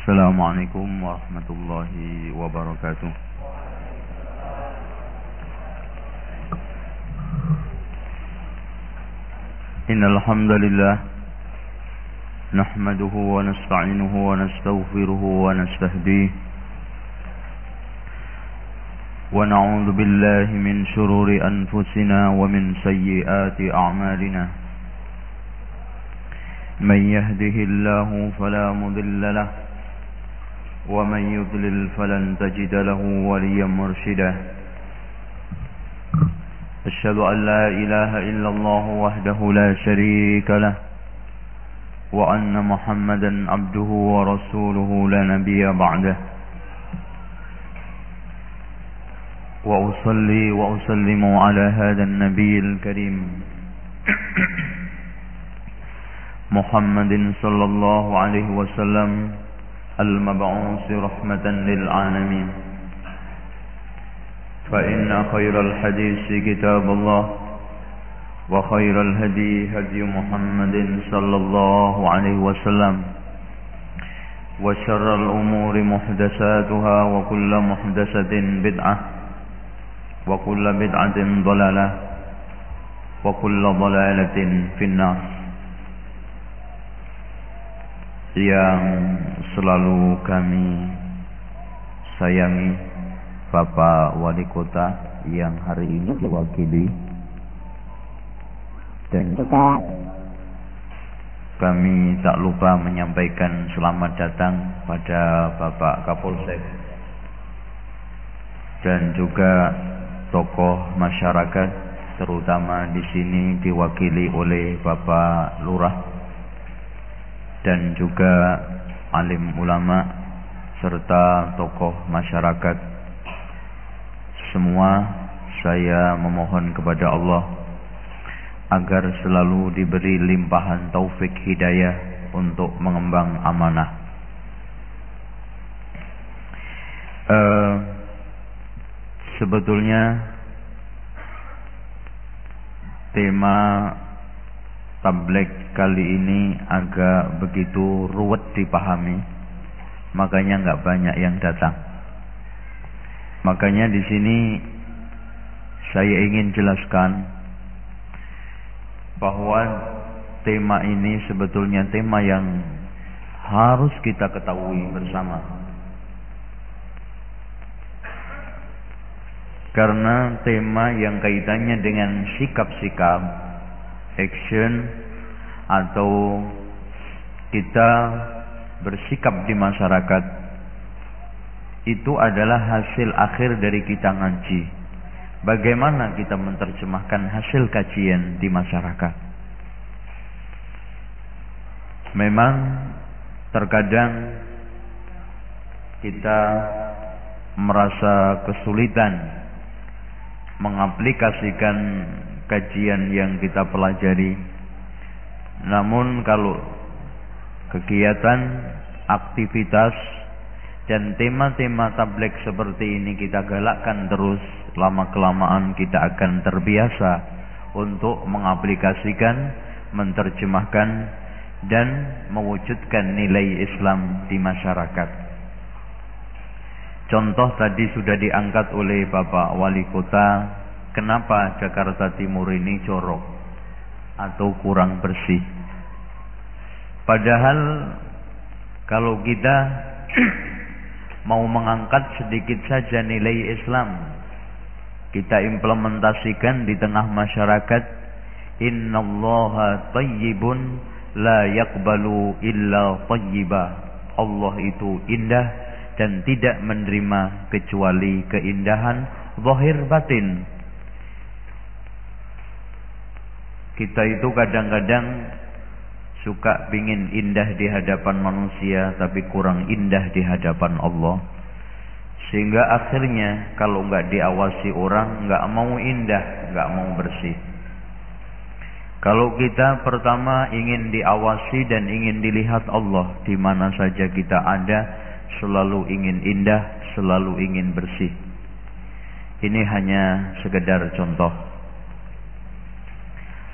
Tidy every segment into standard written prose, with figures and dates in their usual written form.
Assalamualaikum warahmatullahi wabarakatuh. Innal hamdalillah nahmaduhu wa nasta'inuhu wa nastaghfiruhu wa nastahdihi wa na'udzu billahi min shururi anfusina wa min sayyiati a'malina. Man yahdihillahu fala mudilla lahu ومن يضلل فلن تجد له وليا مرشدا أشهد أن لا إله إلا الله وحده لا شريك له وأن محمدا عبده ورسوله لا نبي بعده وأصلي وأسلم على هذا النبي الكريم محمد صلى الله عليه وسلم المبعوث رحمة للعالمين فإن خير الحديث كتاب الله وخير الهدي هدي محمد صلى الله عليه وسلم وشر الأمور محدثاتها وكل محدثة بدعة وكل بدعة ضلالة وكل ضلالة في النار. Yang selalu kami sayangi Bapak Wali Kota yang hari ini diwakili, dan kami tak lupa menyampaikan selamat datang pada Bapak Kapolsek dan juga tokoh masyarakat, terutama di sini diwakili oleh Bapak Lurah dan juga alim ulama serta tokoh masyarakat. Semua saya memohon kepada Allah agar selalu diberi limpahan taufik hidayah untuk mengemban amanah. Sebetulnya tema tabligh kali ini agak begitu ruwet dipahami, makanya nggak banyak yang datang. Makanya di sini saya ingin jelaskan bahwa tema ini sebetulnya tema yang harus kita ketahui bersama, karena tema yang kaitannya dengan sikap-sikap, action, atau kita bersikap di masyarakat, itu adalah hasil akhir dari kita ngaji. Bagaimana kita menerjemahkan hasil kajian di masyarakat? Memang terkadang kita merasa kesulitan mengaplikasikan kajian yang kita pelajari. Namun kalau kegiatan, aktivitas dan tema-tema tabligh seperti ini kita galakkan terus, lama-kelamaan kita akan terbiasa untuk mengaplikasikan, menerjemahkan dan mewujudkan nilai Islam di masyarakat. Contoh tadi sudah diangkat oleh Bapak Wali Kota, kenapa Jakarta Timur ini jorok atau kurang bersih. Padahal kalau kita mau mengangkat sedikit saja nilai Islam, kita implementasikan di tengah masyarakat, innallaha thayyibun la yaqbalu illa thayyiba. Allah itu indah dan tidak menerima kecuali keindahan zahir batin. Kita itu kadang-kadang suka pingin indah di hadapan manusia, tapi kurang indah di hadapan Allah. Sehingga akhirnya kalau nggak diawasi orang, nggak mau indah, nggak mau bersih. Kalau kita pertama ingin diawasi dan ingin dilihat Allah, di mana saja kita ada, selalu ingin indah, selalu ingin bersih. Ini hanya sekedar contoh.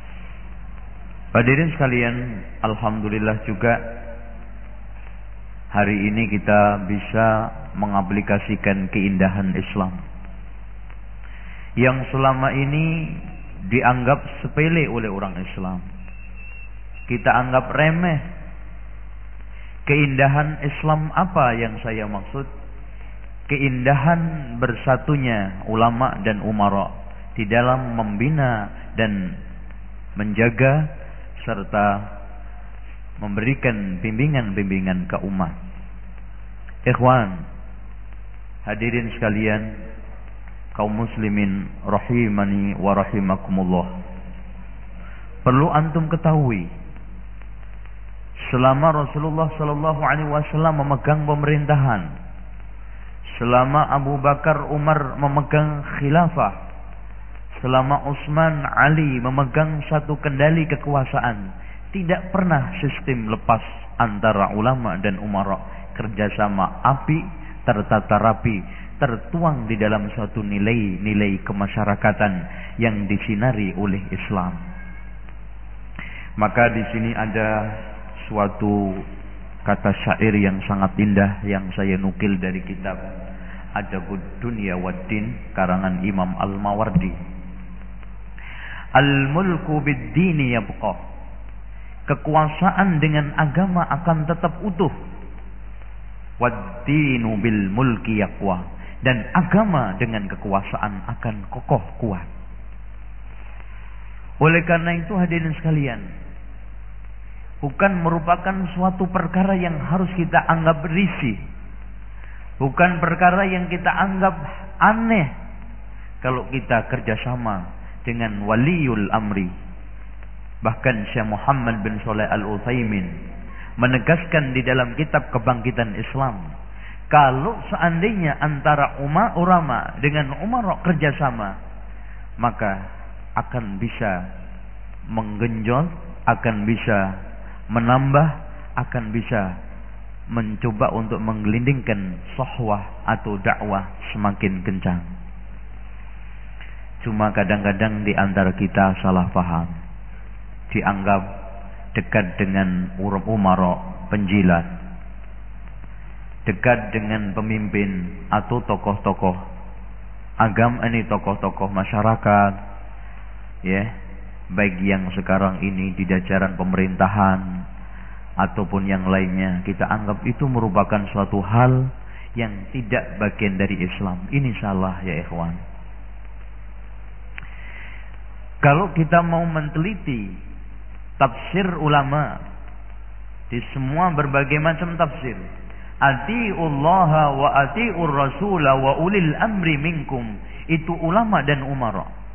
Hadirin sekalian, alhamdulillah juga hari ini kita bisa mengaplikasikan keindahan Islam yang selama ini dianggap sepele oleh orang Islam. Kita anggap remeh. Keindahan Islam apa yang saya maksud? Keindahan bersatunya ulama dan umara di dalam membina dan menjaga serta memberikan bimbingan-bimbingan ke umat. Ikhwan, hadirin sekalian, kaum muslimin rahimani wa rahimakumullah. Perlu antum ketahui, selama Rasulullah sallallahu alaihi wasallam memegang pemerintahan, selama Abu Bakar Umar memegang khilafah, selama Utsman Ali memegang satu kendali kekuasaan, tidak pernah sistem lepas antara ulama dan umara. Kerjasama api, tertata rapi, tertuang di dalam suatu nilai-nilai kemasyarakatan yang disinari oleh Islam. Maka di sini ada suatu kata syair yang sangat indah yang saya nukil dari kitab Adabud Dunya Waddin karangan Imam Al-Mawardi. Al-mulku bid-dini yabqa. Kekuasaan dengan agama akan tetap utuh. Wad-dinu bil mulki yaqwa. Dan agama dengan kekuasaan akan kokoh kuat. Oleh karena itu hadirin sekalian, bukan merupakan suatu perkara yang harus kita anggap risih. Bukan perkara yang kita anggap aneh kalau kita kerjasama dengan waliul amri. Bahkan Syekh Muhammad bin Shalih Al-Utsaimin menegaskan di dalam kitab Kebangkitan Islam, kalau seandainya antara ulama dengan umara kerjasama, maka akan bisa menggenjot, akan bisa menambah, akan bisa mencoba untuk menggelindingkan sohwah atau dakwah semakin kencang. Cuma kadang-kadang di antara kita salah paham, dianggap dekat dengan umara penjilat, dekat dengan pemimpin atau tokoh-tokoh agama, ini tokoh-tokoh masyarakat, ya, baik yang sekarang ini di jajaran pemerintahan ataupun yang lainnya, kita anggap itu merupakan suatu hal yang tidak bagian dari Islam. Ini salah ya ikhwan. Kalau kita mau menteliti tafsir ulama di semua berbagai macam tafsir, atiullaha wa atiur rasula wa ulil amri minkum, itu ulama dan umara.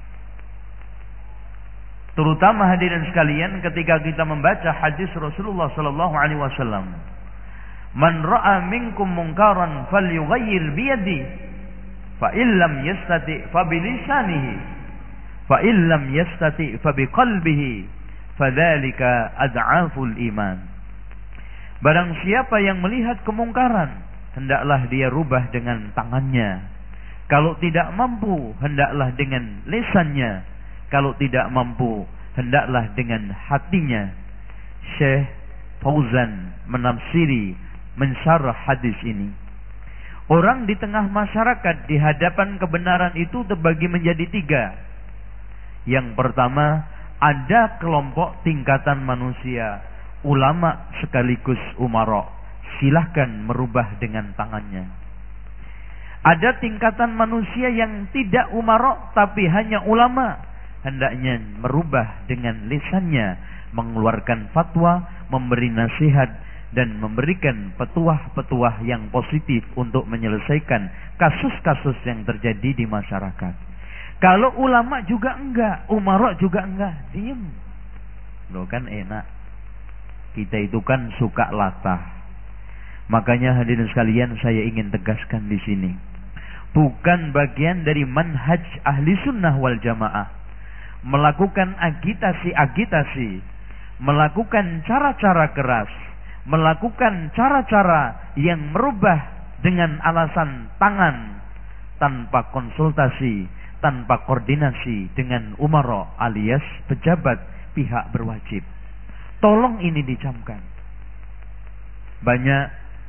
Terutama hadirin sekalian ketika kita membaca hadis Rasulullah sallallahu alaihi wasallam, "Man ra'a minkum munkaran falyughayyir bi yadihi, fa illam yastati fa bi lisanihi, fa illam yastati fa bi qalbihi, fadzalika ad'aful iman." Barang siapa yang melihat kemungkaran, hendaklah dia rubah dengan tangannya. Kalau tidak mampu, hendaklah dengan lisannya. Kalau tidak mampu, hendaklah dengan hatinya. Syekh Fauzan menafsiri, mensyarah hadis ini. Orang di tengah masyarakat di hadapan kebenaran itu terbagi menjadi tiga. Yang pertama, ada kelompok tingkatan manusia, ulama sekaligus umara. Silahkan merubah dengan tangannya. Ada tingkatan manusia yang tidak umara tapi hanya ulama. Hendaknya merubah dengan lisannya, mengeluarkan fatwa, memberi nasihat, dan memberikan petuah-petuah yang positif untuk menyelesaikan kasus-kasus yang terjadi di masyarakat. Kalau ulama juga enggak, umara juga enggak, diem. Loh kan enak. Kita itu kan suka latah. Makanya hadirin sekalian, saya ingin tegaskan di sini, bukan bagian dari manhaj ahli sunnah wal jamaah melakukan agitasi-agitasi, melakukan cara-cara keras, melakukan cara-cara yang merubah dengan alasan tangan, tanpa konsultasi, tanpa koordinasi dengan umara alias pejabat pihak berwajib. Tolong ini dicamkan. Banyak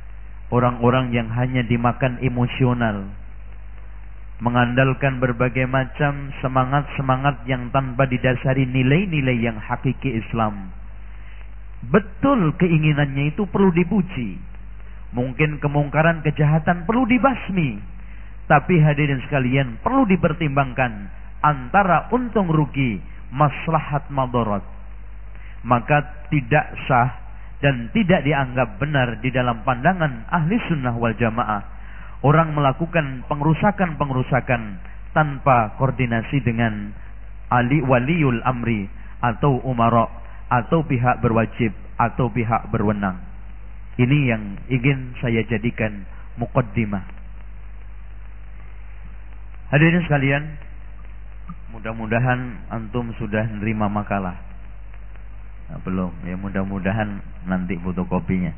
orang-orang yang hanya dimakan emosional, mengandalkan berbagai macam semangat-semangat yang tanpa didasari nilai-nilai yang hakiki Islam. Betul keinginannya itu perlu dipuji. Mungkin kemungkaran kejahatan perlu dibasmi. Tapi hadirin sekalian, perlu dipertimbangkan antara untung rugi, maslahat madarat. Maka tidak sah dan tidak dianggap benar di dalam pandangan ahli sunnah wal jamaah orang melakukan pengrusakan-pengrusakan tanpa koordinasi dengan waliul amri atau umara atau pihak berwajib atau pihak berwenang. Ini yang ingin saya jadikan muqaddimah. Hadirin sekalian, mudah-mudahan antum sudah menerima makalah. Nah, belum, ya mudah-mudahan nanti fotokopinya.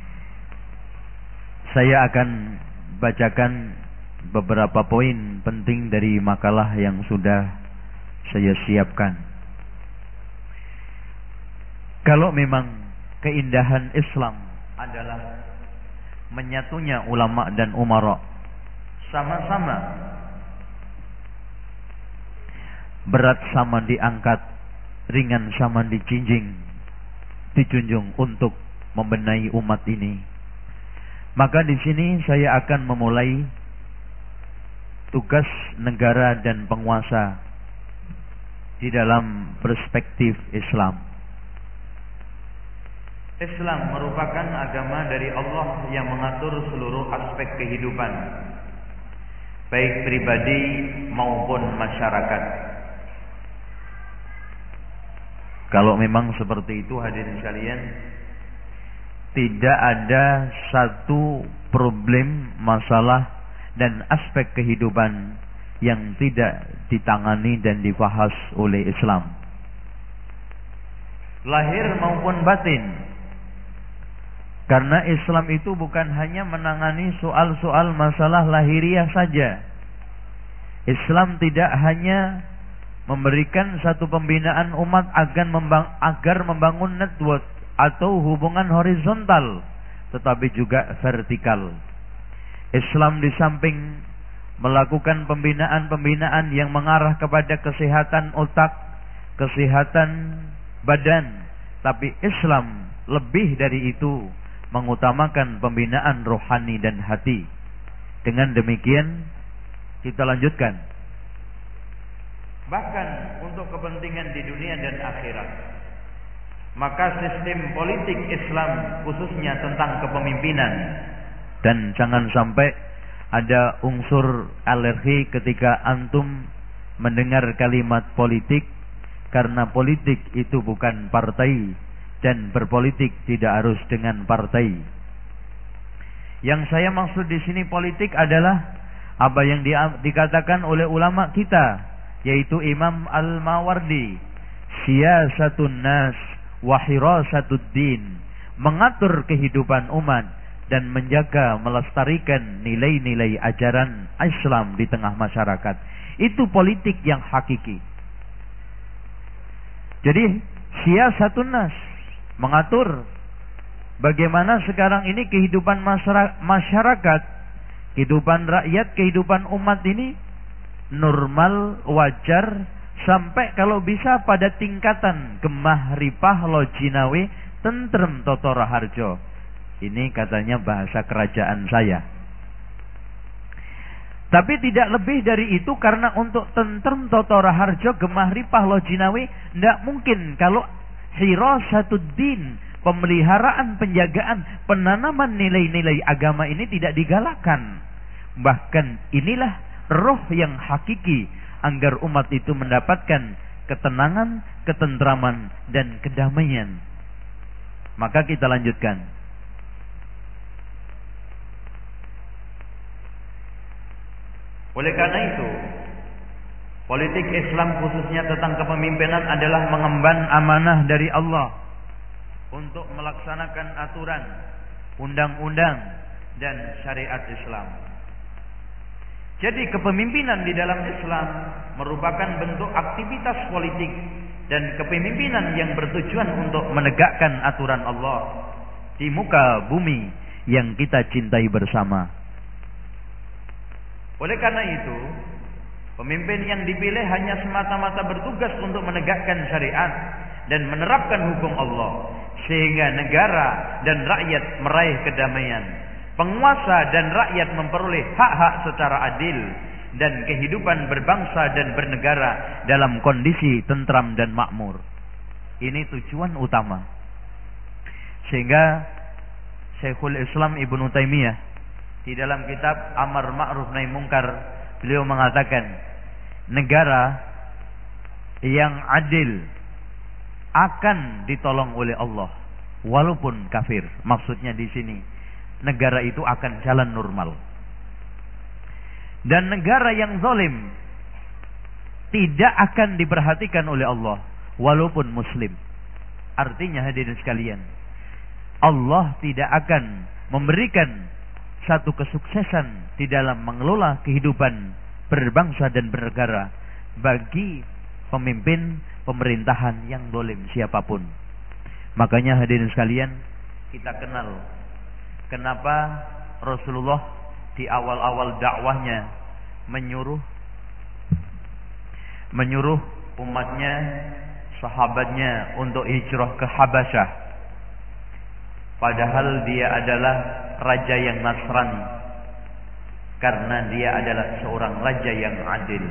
Saya akan bacakan beberapa poin penting dari makalah yang sudah saya siapkan. Kalau memang keindahan Islam adalah menyatunya ulama dan umara, sama-sama berat sama diangkat, ringan sama dijunjung untuk membenahi umat ini, maka di sini saya akan memulai tugas negara dan penguasa di dalam perspektif Islam. Islam merupakan agama dari Allah yang mengatur seluruh aspek kehidupan, baik pribadi maupun masyarakat. Kalau memang seperti itu, hadirin sekalian, tidak ada satu problem, masalah dan aspek kehidupan yang tidak ditangani dan dibahas oleh Islam, lahir maupun batin. Karena Islam itu bukan hanya menangani soal-soal masalah lahiriah saja. Islam tidak hanya memberikan satu pembinaan umat agar membangun network atau hubungan horizontal, tetapi juga vertikal. Islam di samping melakukan pembinaan-pembinaan yang mengarah kepada kesehatan otak, kesehatan badan, tapi Islam lebih dari itu mengutamakan pembinaan rohani dan hati. Dengan demikian kita lanjutkan. Bahkan untuk kepentingan di dunia dan akhirat, maka sistem politik Islam khususnya tentang kepemimpinan, dan jangan sampai ada unsur alergi ketika antum mendengar kalimat politik, karena politik itu bukan partai dan berpolitik tidak harus dengan partai. Yang saya maksud di sini politik adalah apa yang dikatakan oleh ulama kita, yaitu Imam Al-Mawardi, siyasatun nas wa hirasatud din, mengatur kehidupan umat dan menjaga melestarikan nilai-nilai ajaran Islam di tengah masyarakat. Itu politik yang hakiki. Jadi siyasatun nas, mengatur bagaimana sekarang ini kehidupan masyarakat, kehidupan rakyat, kehidupan umat ini normal, wajar, sampai kalau bisa pada tingkatan gemah ripah lojinawe tentrem toto raharjo. Ini katanya bahasa kerajaan saya. Tapi tidak lebih dari itu, karena untuk tentrem toto raharjo, gemah ripah lojinawe, tidak mungkin kalau hirasatuddin, pemeliharaan, penjagaan, penanaman nilai-nilai agama ini tidak digalakkan. Bahkan inilah roh yang hakiki agar umat itu mendapatkan ketenangan, ketentraman dan kedamaian. Maka kita lanjutkan. Oleh karena itu, politik Islam khususnya tentang kepemimpinan adalah mengemban amanah dari Allah untuk melaksanakan aturan, undang-undang dan syariat Islam. Jadi kepemimpinan di dalam Islam merupakan bentuk aktivitas politik dan kepemimpinan yang bertujuan untuk menegakkan aturan Allah di muka bumi yang kita cintai bersama. Oleh karena itu, pemimpin yang dipilih hanya semata-mata bertugas untuk menegakkan syariat dan menerapkan hukum Allah, sehingga negara dan rakyat meraih kedamaian. Penguasa dan rakyat memperoleh hak-hak secara adil, dan kehidupan berbangsa dan bernegara dalam kondisi tentram dan makmur. Ini tujuan utama. Sehingga Syekhul Islam Ibnu Taimiyah di dalam kitab Amar Ma'ruf Nahi Mungkar, beliau mengatakan, negara yang adil akan ditolong oleh Allah walaupun kafir. Maksudnya di sini, negara itu akan jalan normal. Dan negara yang zalim tidak akan diperhatikan oleh Allah walaupun muslim. Artinya hadirin sekalian, Allah tidak akan memberikan satu kesuksesan di dalam mengelola kehidupan berbangsa dan bernegara bagi pemimpin pemerintahan yang zalim siapapun. Makanya hadirin sekalian, kita kenal kenapa Rasulullah di awal-awal dakwahnya menyuruh umatnya, sahabatnya untuk hijrah ke Habasyah, padahal dia adalah raja yang Nasrani, karena dia adalah seorang raja yang adil.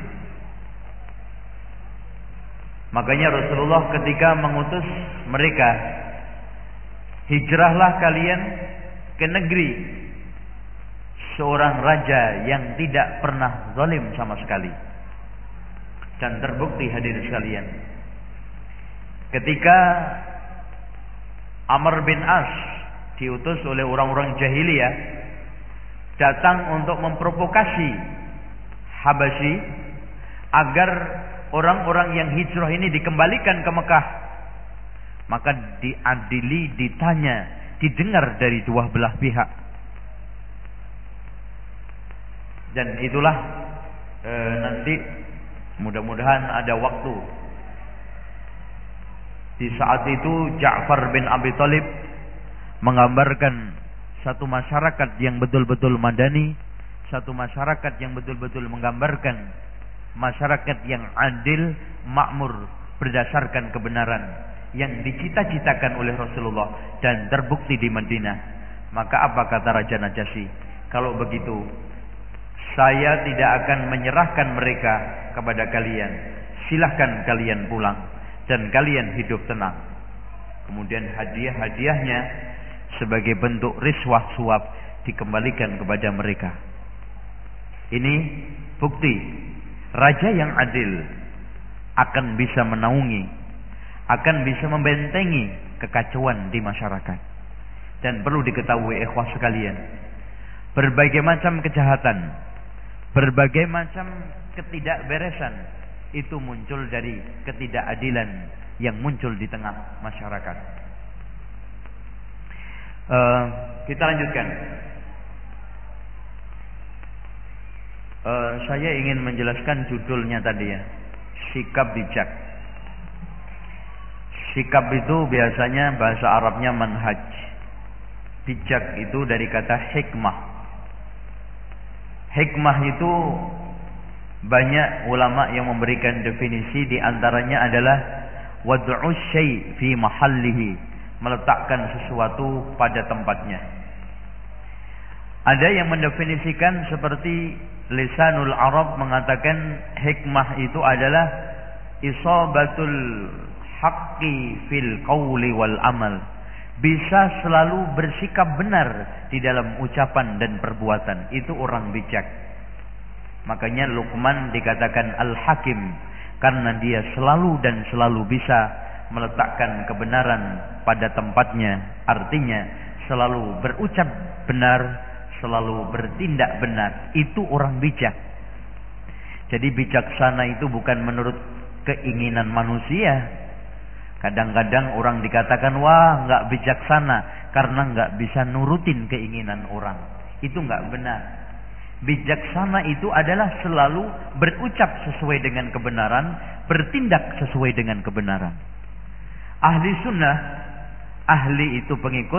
Makanya Rasulullah ketika mengutus mereka, hijrahlah kalian ke negeri seorang raja yang tidak pernah zalim sama sekali. Dan terbukti hadirin sekalian, ketika Amr bin As diutus oleh orang-orang jahiliyah datang untuk memprovokasi Habasyi agar orang-orang yang hijrah ini dikembalikan ke Mekah, maka diadili, ditanya, didengar dari dua belah pihak. Dan itulah nanti mudah-mudahan ada waktu. Di saat itu Ja'far bin Abi Thalib menggambarkan satu masyarakat yang betul-betul madani, satu masyarakat yang betul-betul menggambarkan masyarakat yang adil, makmur, berdasarkan kebenaran yang dicita-citakan oleh Rasulullah dan terbukti di Madinah. Maka apa kata Raja Najasyi? Kalau begitu, saya tidak akan menyerahkan mereka kepada kalian. Silahkan kalian pulang dan kalian hidup tenang. Kemudian hadiah-hadiahnya sebagai bentuk riswah suap dikembalikan kepada mereka. Ini bukti raja yang adil akan bisa menaungi, akan bisa membentengi kekacauan di masyarakat. Dan perlu diketahui ikhwah sekalian, berbagai macam kejahatan, berbagai macam ketidakberesan itu muncul dari ketidakadilan yang muncul di tengah masyarakat. Kita lanjutkan. Saya ingin menjelaskan judulnya tadi ya, sikap bijak. Sikap itu biasanya bahasa Arabnya manhaj. Bijak itu dari kata hikmah. Hikmah itu banyak ulama yang memberikan definisi, di antaranya adalah wad'u syai' fi mahallihi, meletakkan sesuatu pada tempatnya. Ada yang mendefinisikan seperti Lisanul Arab mengatakan hikmah itu adalah isabatul haqqi fil qawli wal amal, bisa selalu bersikap benar di dalam ucapan dan perbuatan. Itu orang bijak. Makanya Luqman dikatakan Al-Hakim, karena dia selalu dan selalu bisa meletakkan kebenaran pada tempatnya. Artinya selalu berucap benar, selalu bertindak benar. Itu orang bijak. Jadi bijaksana itu bukan menurut keinginan manusia. Kadang-kadang orang dikatakan, wah nggak bijaksana karena nggak bisa nurutin keinginan orang. Itu nggak benar. Bijaksana itu adalah selalu berucap sesuai dengan kebenaran, bertindak sesuai dengan kebenaran. Ahli sunnah, ahli itu pengikut,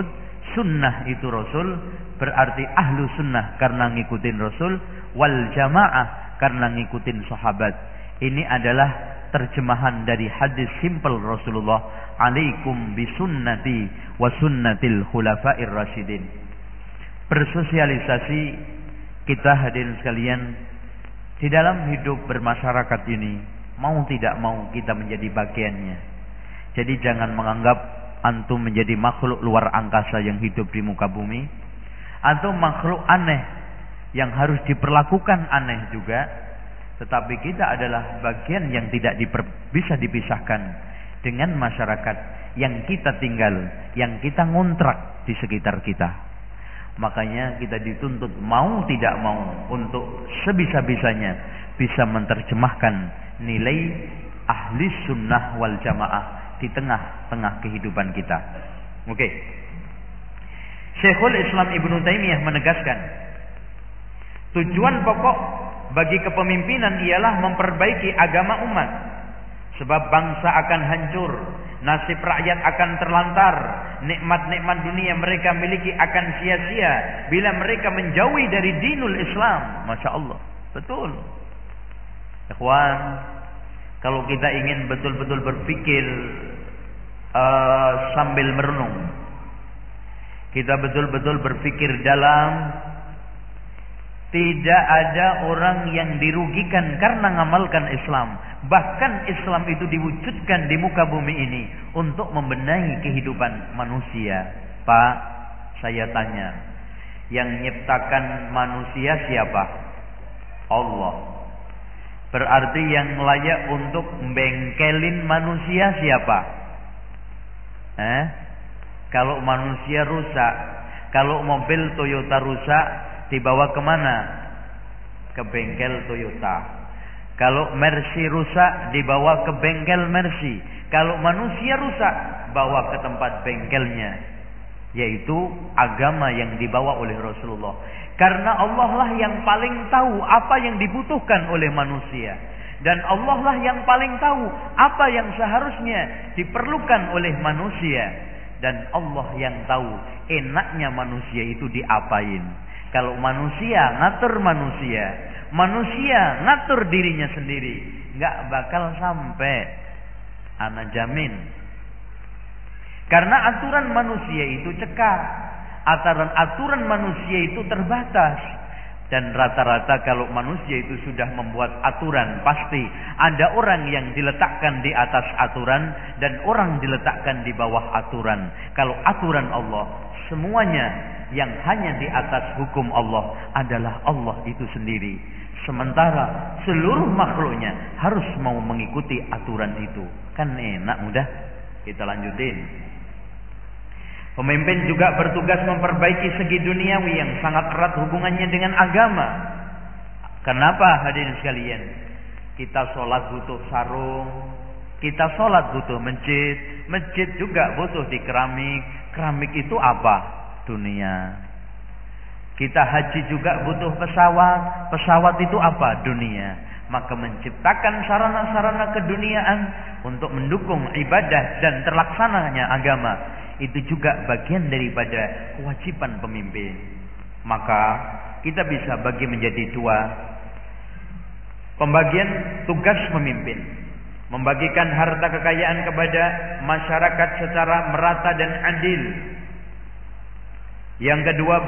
sunnah itu Rasul, berarti ahlu sunnah karena ngikutin Rasul, wal jamaah karena ngikutin sahabat. Ini adalah terjemahan dari hadis simple Rasulullah, alaikum bisunnati wa sunnatil khulafair rasyidin. Bersosialisasi kita hadirin sekalian di dalam hidup bermasyarakat ini, mau tidak mau kita menjadi bagiannya. Jadi jangan menganggap antum menjadi makhluk luar angkasa yang hidup di muka bumi, atau makhluk aneh yang harus diperlakukan aneh juga. Tetapi kita adalah bagian yang tidak bisa dipisahkan dengan masyarakat yang kita tinggal, yang kita ngontrak di sekitar kita. Makanya kita dituntut mau tidak mau untuk sebisa-bisanya bisa menerjemahkan nilai ahli sunnah wal jamaah di tengah-tengah kehidupan kita. Oke. Syekhul Islam Ibnu Taimiyah menegaskan, tujuan pokok bagi kepemimpinan ialah memperbaiki agama umat. Sebab bangsa akan hancur, nasib rakyat akan terlantar, nikmat-nikmat dunia mereka miliki akan sia-sia bila mereka menjauhi dari dinul Islam. Masya Allah, betul. Ikhwan, kalau kita ingin betul-betul berpikir sambil merenung, kita betul-betul berpikir dalam, tidak ada orang yang dirugikan karena mengamalkan Islam. Bahkan Islam itu diwujudkan di muka bumi ini untuk membenahi kehidupan manusia. Pak, saya tanya, yang menciptakan manusia siapa? Allah. Berarti yang layak untuk membengkelin manusia siapa? Kalau manusia rusak, kalau mobil Toyota rusak, dibawa kemana? Ke bengkel Toyota. Kalau Mercy rusak, dibawa ke bengkel Mercy. Kalau manusia rusak, bawa ke tempat bengkelnya, yaitu agama yang dibawa oleh Rasulullah. Karena Allah lah yang paling tahu apa yang dibutuhkan oleh manusia, dan Allah lah yang paling tahu apa yang seharusnya diperlukan oleh manusia, dan Allah yang tahu enaknya manusia itu diapain. Kalau manusia ngatur manusia ngatur dirinya sendiri, nggak bakal sampai, ana jamin. Karena aturan manusia itu cekak, aturan manusia itu terbatas, dan rata-rata kalau manusia itu sudah membuat aturan, pasti ada orang yang diletakkan di atas aturan dan orang diletakkan di bawah aturan. Kalau aturan Allah, semuanya yang hanya di atas hukum Allah adalah Allah itu sendiri. Sementara seluruh makhluknya harus mau mengikuti aturan itu. Kan enak, mudah. Kita lanjutin. Pemimpin juga bertugas memperbaiki segi duniawi yang sangat erat hubungannya dengan agama. Kenapa hadirin sekalian? Kita sholat butuh sarung, kita sholat butuh masjid, masjid juga butuh di keramik. Keramik itu apa? Dunia. Kita haji juga butuh pesawat. Pesawat itu apa? Dunia. Maka menciptakan sarana-sarana keduniaan untuk mendukung ibadah dan terlaksananya agama, itu juga bagian daripada kewajiban pemimpin. Maka kita bisa bagi menjadi dua. Pembagian tugas pemimpin: membagikan harta kekayaan kepada masyarakat secara merata dan adil. Yang kedua,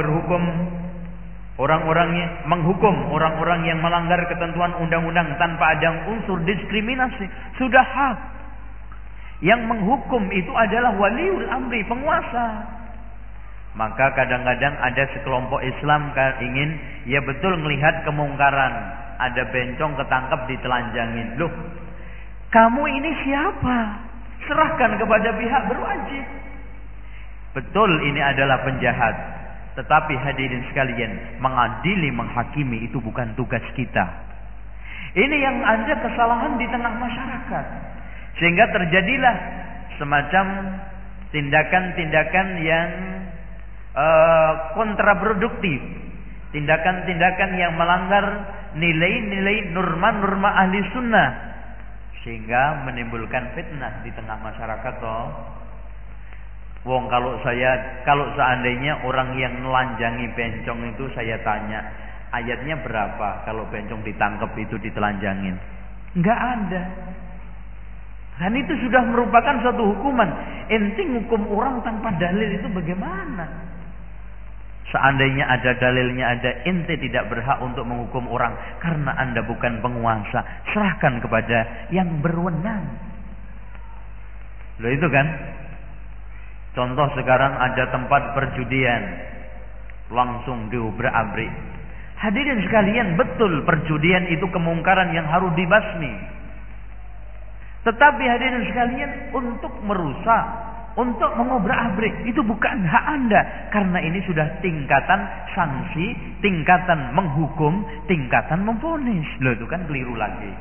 menghukum orang-orang yang melanggar ketentuan undang-undang tanpa ada unsur diskriminasi. Sudah hak. Yang menghukum itu adalah waliul amri, penguasa. Maka kadang-kadang ada sekelompok Islam ingin, ya betul, melihat kemungkaran, ada bencong ketangkap ditelanjangin. Loh, kamu ini siapa? Serahkan kepada pihak berwajib. Betul, ini adalah penjahat. Tetapi hadirin sekalian, mengadili, menghakimi itu bukan tugas kita. Ini yang ada kesalahan di tengah masyarakat, sehingga terjadilah semacam tindakan-tindakan yang kontraproduktif, tindakan-tindakan yang melanggar nilai-nilai norma-norma ahli sunnah, sehingga menimbulkan fitnah di tengah masyarakat. Wong kalau seandainya orang yang nelanjangi bencong itu saya tanya, ayatnya berapa kalau bencong ditangkap itu ditelanjangin? Enggak ada. Dan itu sudah merupakan suatu hukuman. Ente hukum orang tanpa dalil itu bagaimana? Seandainya ada dalilnya ada, ente tidak berhak untuk menghukum orang karena Anda bukan penguasa. Serahkan kepada yang berwenang. Loh itu kan? Contoh sekarang ada tempat perjudian, langsung diobrak-abrik. Hadirin sekalian, betul perjudian itu kemungkaran yang harus dibasmi. Tetapi hadirin sekalian, untuk merusak, untuk mengobrak-abrik itu bukan hak Anda, karena ini sudah tingkatan sanksi, tingkatan menghukum, tingkatan memvonis. Loh itu kan keliru lagi.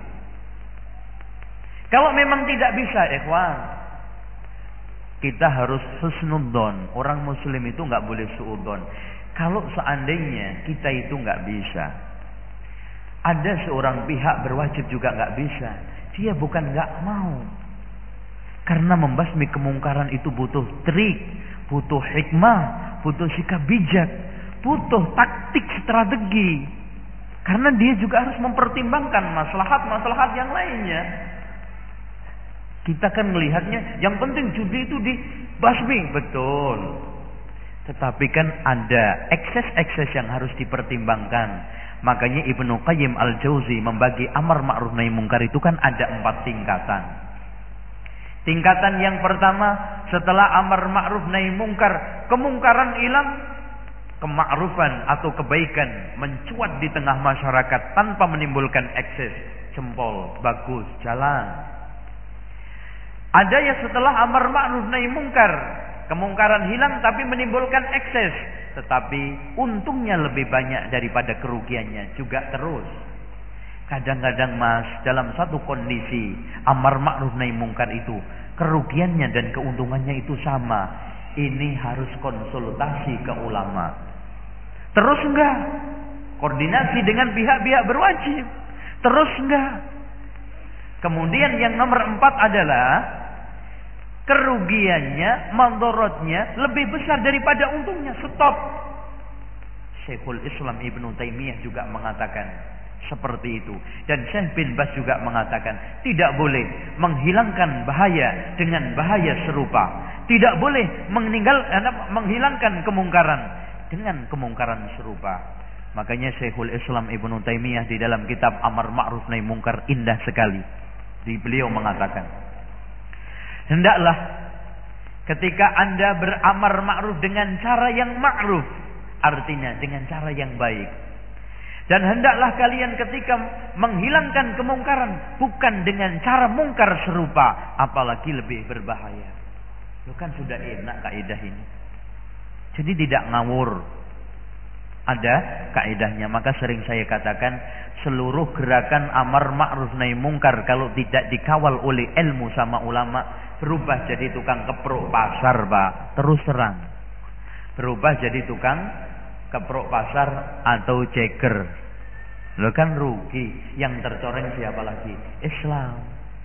Kalau memang tidak bisa, ikhwan, kita harus husnudzon. Orang muslim itu nggak boleh suudzon. Kalau seandainya kita itu nggak bisa, ada seorang pihak berwajib juga nggak bisa. Dia bukan nggak mau. Karena membasmi kemungkaran itu butuh trik, butuh hikmah, butuh sikap bijak, butuh taktik strategi. Karena dia juga harus mempertimbangkan maslahat-maslahat yang lainnya. Kita kan melihatnya yang penting judi itu dibasmi, betul. Tetapi kan ada ekses-ekses yang harus dipertimbangkan. Makanya Ibnu Qayyim Al-Jauzi membagi amar ma'ruf nahi munkar itu kan ada 4 tingkatan. Tingkatan yang pertama, setelah amar ma'ruf nahi munkar, kemungkaran hilang, kema'rufan atau kebaikan mencuat di tengah masyarakat tanpa menimbulkan ekses. Jempol, bagus, jalan. Ada yang setelah amar ma'ruf nahi munkar, kemungkaran hilang tapi menimbulkan ekses, tetapi untungnya lebih banyak daripada kerugiannya juga terus. Kadang-kadang Mas, dalam satu kondisi amar ma'ruf nahi munkar itu kerugiannya dan keuntungannya itu sama. Ini harus konsultasi ke ulama. Terus enggak? Koordinasi dengan pihak-pihak berwajib. Terus enggak? Kemudian yang nomor 4 adalah kerugiannya, mandorotnya lebih besar daripada untungnya. Stop. Syekhul Islam Ibnu Taimiyah juga mengatakan seperti itu. Dan Syekh bin Baz juga mengatakan tidak boleh menghilangkan bahaya dengan bahaya serupa. Tidak boleh menghilangkan kemungkaran dengan kemungkaran serupa. Makanya Syekhul Islam Ibnu Taimiyah di dalam kitab Amar Ma'ruf Nahi Munkar indah sekali. Beliau mengatakan, hendaklah ketika Anda beramar ma'ruf dengan cara yang ma'ruf, artinya dengan cara yang baik. Dan hendaklah kalian ketika menghilangkan kemungkaran bukan dengan cara mungkar serupa, apalagi lebih berbahaya. Itu kan sudah enak kaidah ini. Jadi tidak ngawur. Ada kaidahnya. Maka sering saya katakan, seluruh gerakan amar ma'ruf nahi munkar kalau tidak dikawal oleh ilmu sama ulama, berubah jadi tukang keprok pasar, Pak. Terus terang. Berubah jadi tukang keprok pasar atau ceker. Lo kan rugi. Yang tercoreng siapa lagi? Islam.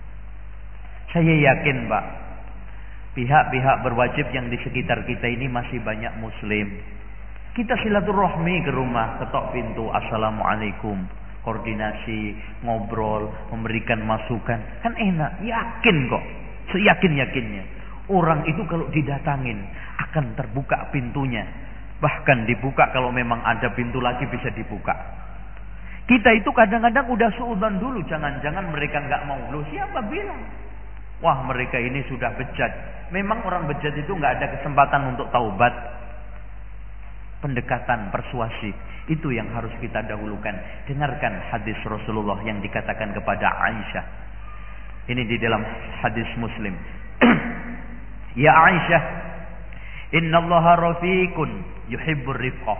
Saya yakin, Pak, pihak-pihak berwajib yang di sekitar kita ini masih banyak muslim. Kita silaturahmi ke rumah, ketok pintu, assalamualaikum, koordinasi, ngobrol, memberikan masukan, kan enak, yakin kok, seyakin-yakinnya. Orang itu kalau didatangin akan terbuka pintunya, bahkan dibuka kalau memang ada pintu lagi bisa dibuka. Kita itu kadang-kadang udah suudzon dulu, jangan-jangan mereka nggak mau. Loh, siapa bilang? Wah, mereka ini sudah bejat. Memang orang bejat itu nggak ada kesempatan untuk taubat. Pendekatan persuasif itu yang harus kita dahulukan. Dengarkan hadis Rasulullah yang dikatakan kepada Aisyah. Ini di dalam hadis Muslim. Ya Aisyah, innallaha rafiqun yuhibbur rifqah.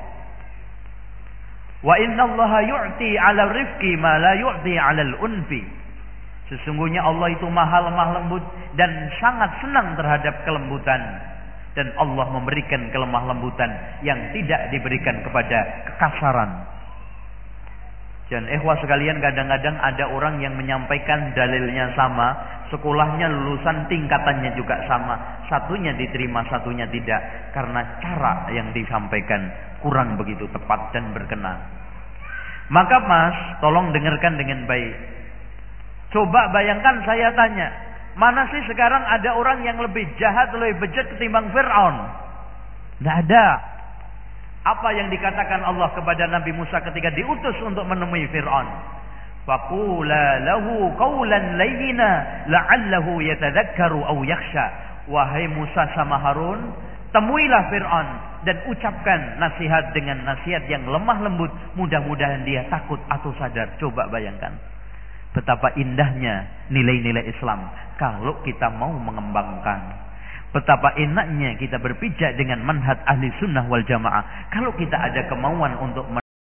Wa innallaha yu'ti 'ala rifqi ma la yu'ti 'ala al-unfi. Sesungguhnya Allah itu maha lemah lembut dan sangat senang terhadap kelembutan. Dan Allah memberikan kelemah lembutan yang tidak diberikan kepada kekasaran. Dan ikhwah sekalian, kadang-kadang ada orang yang menyampaikan dalilnya sama, sekolahnya lulusan tingkatannya juga sama, satunya diterima, satunya tidak, karena cara yang disampaikan kurang begitu tepat dan berkenan. Maka Mas, tolong dengarkan dengan baik. Coba bayangkan saya tanya, mana sih sekarang ada orang yang lebih jahat, lebih bejat ketimbang Fir'aun? Tidak ada. Apa yang dikatakan Allah kepada Nabi Musa ketika diutus untuk menemui Fir'aun? Faqula lahu qawlan layyina la'allahu yatadhakkaru aw yakhsha. Wahai Musa sama Harun, temuilah Fir'aun dan ucapkan nasihat dengan nasihat yang lemah lembut, mudah-mudahan dia takut atau sadar. Coba bayangkan betapa indahnya nilai-nilai Islam kalau kita mau mengembangkan. Betapa enaknya kita berpijak dengan manhaj ahli sunnah wal jamaah kalau kita ada kemauan untuk